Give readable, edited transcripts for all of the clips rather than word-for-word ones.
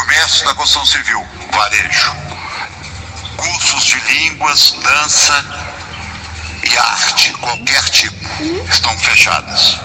comércio da construção civil, varejo. Cursos de línguas, dança e arte, qualquer tipo, estão fechadas.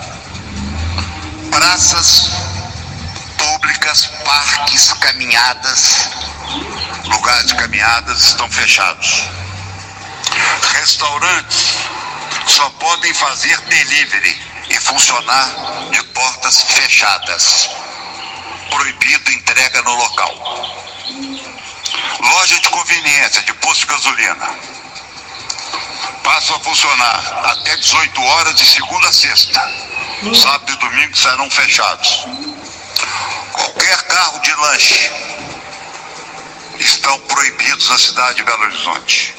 Praças públicas, parques, caminhadas, lugares de caminhadas estão fechados. Restaurantes só podem fazer delivery e funcionar de portas fechadas. Proibido entrega no local. Loja de conveniência, de posto de gasolina, passam a funcionar até 18 horas de segunda a sexta. Sábado e domingo serão fechados. Qualquer carro de lanche estão proibidos na cidade de Belo Horizonte.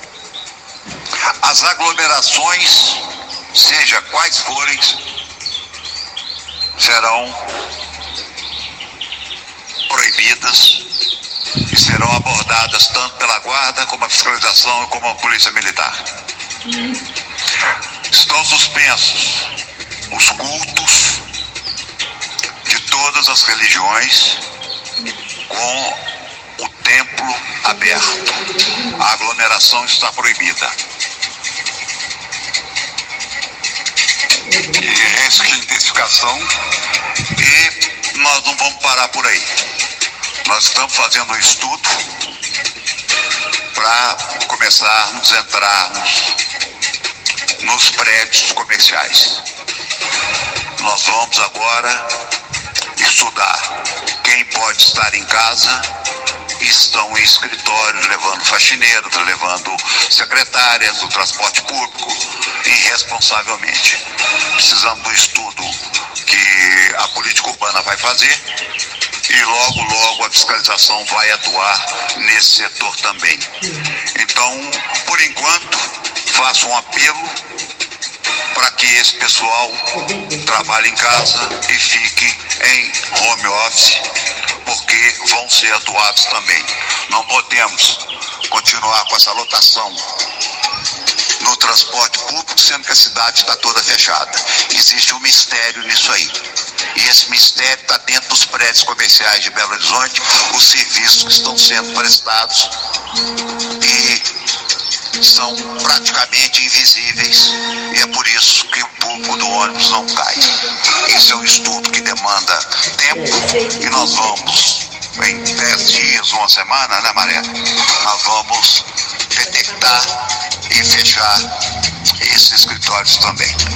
As aglomerações, seja quais forem, serão proibidas e serão abordadas tanto pela guarda como a fiscalização e como a polícia militar. Estão suspensos os cultos de todas as religiões com o templo aberto. A aglomeração está proibida. E essa é a intensificação, e nós não vamos parar por aí. Nós estamos fazendo um estudo para começarmos a entrarmos nos prédios comerciais. Nós vamos agora estudar quem pode estar em casa. Estão em escritórios levando faxineiros, levando secretárias do transporte público, irresponsavelmente. Precisamos do estudo que a política urbana vai fazer e logo, logo a fiscalização vai atuar nesse setor também. Então, por enquanto, faço um apelo para que esse pessoal trabalhe em casa e fique em home office, porque vão ser atuados também. Não podemos continuar com essa lotação no transporte público, sendo que a cidade está toda fechada. Existe um mistério nisso aí. E esse mistério está dentro dos prédios comerciais de Belo Horizonte, os serviços que estão sendo prestados e são praticamente invisíveis, e é por isso que o público do ônibus não cai. Esse é um estudo que demanda tempo, e nós vamos, em 10 dias, uma semana, né, Maré? Nós vamos detectar e fechar esses escritórios também.